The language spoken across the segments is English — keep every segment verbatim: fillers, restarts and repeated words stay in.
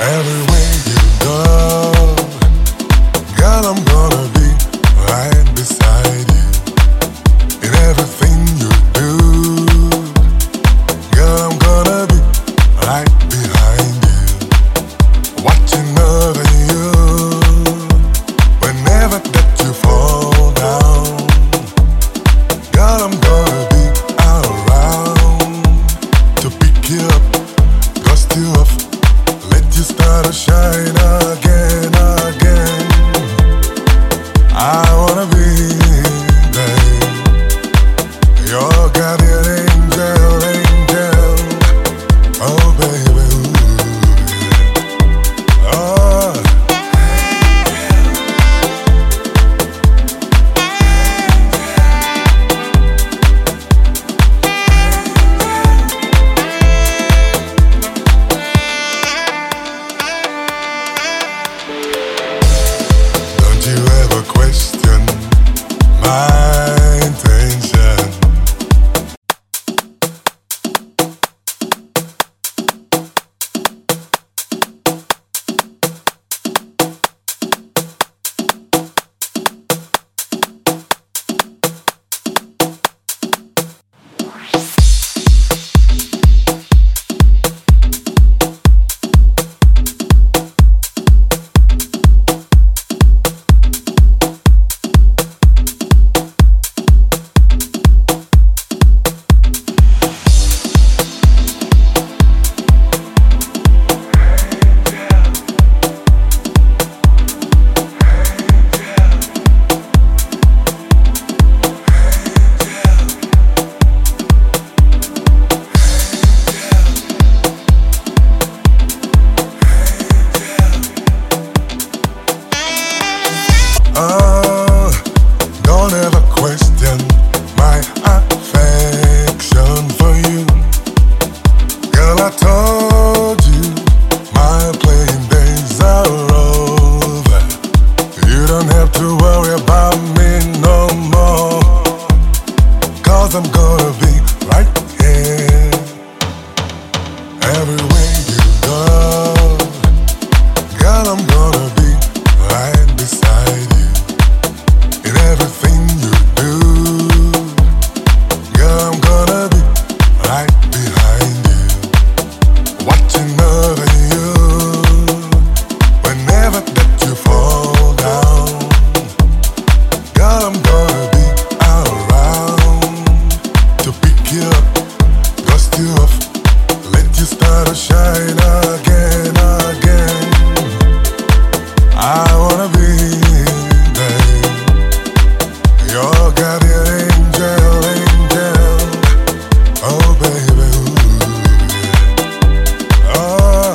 Everywhere you go, girl, I'm gonna be right beside you. In everything you do, girl, I'm gonna be right behind you, watching over you. Whenever that you fall down, girl, I'm gonna be around to pick you up, dust you off, let you start to shine again, again. I wanna be there, your guardian angel, angel. Oh baby, ooh, oh. Don't you ever question my intention. Oh, don't ever question my affection for you. Girl, I told you my playing days are over. You don't have to worry about me no more, 'cause I'm gonna be right here. Everywhere you go, girl, I'm gonna be right beside you. In everything you do, girl, I'm gonna be right behind you, watching over you. Whenever that you fall down, girl, I'm gonna be around to pick you up, dust you off, let you start to shine again, again. I wanna be there, your guardian angel, angel. Oh baby, ooh, oh.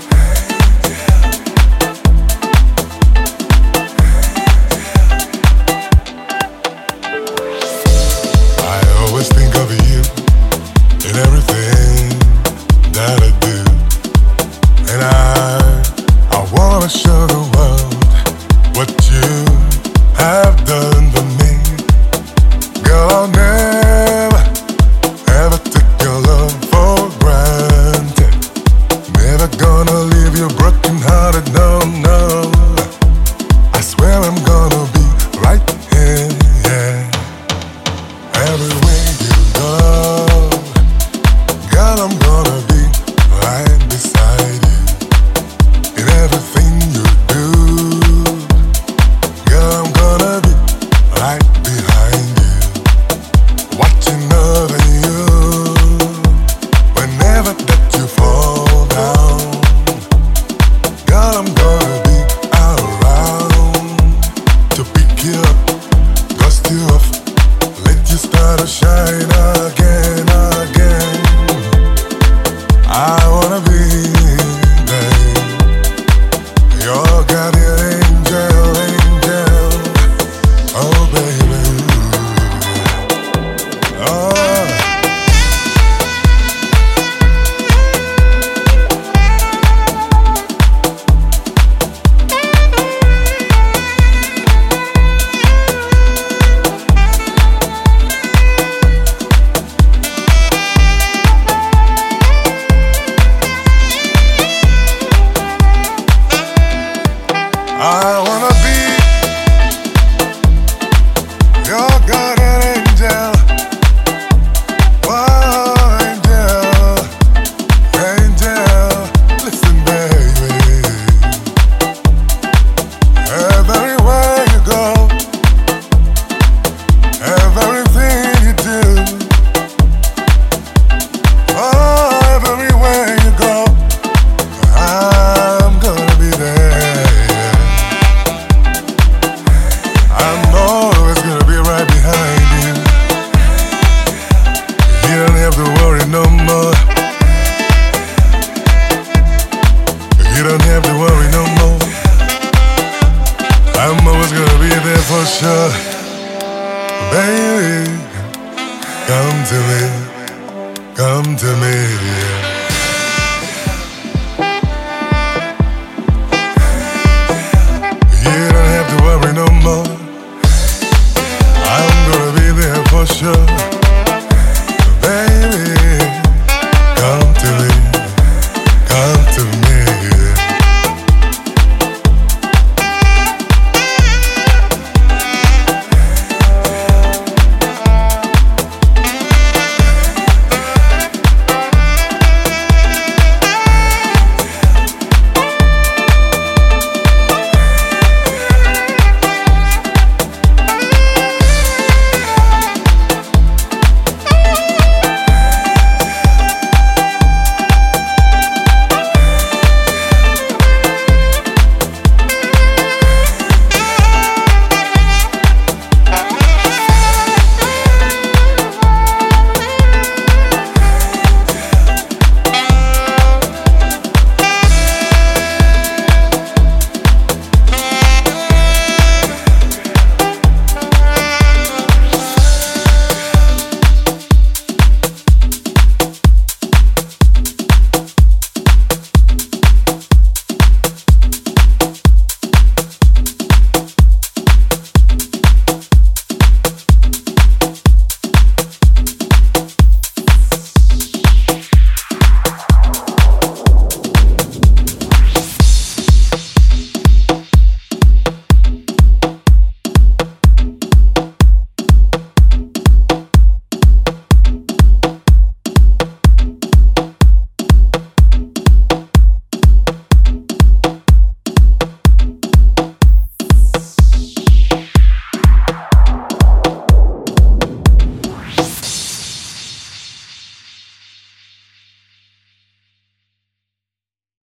I always think of you in everything that I do, and I, I wanna show the world what you have done for me. Girl, I'll never, ever take your love for granted. Never gonna leave you broken hearted, no, no. I swear I'm gonna be right here, yeah. Everywhere you go, girl, I'm gonna be right beside you. In everything you do, girl, I'm gonna be right behind you, watching over you. Whenever that you fall down, girl, I'm gonna be around to pick you up, dust you off, let you start to shine again, again. I wanna be